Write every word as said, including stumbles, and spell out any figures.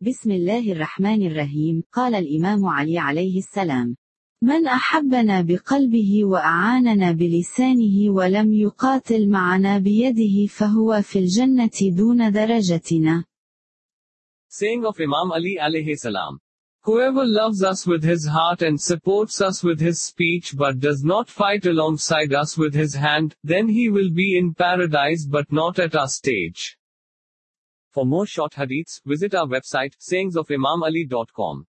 بسم الله الرحمن الرحيم. قال الإمام علي عليه السلام: من أحبنا بقلبه وأعاننا بلسانه ولم يقاتل معنا بيده فهو في الجنة دون درجتنا. Saying of Imam Ali alayhi salam. Whoever loves us with his heart and supports us with his speech but does not fight alongside us with his hand, then he will be in paradise but not at our stage. For more short hadiths, visit our website sayings of imam ali dot com.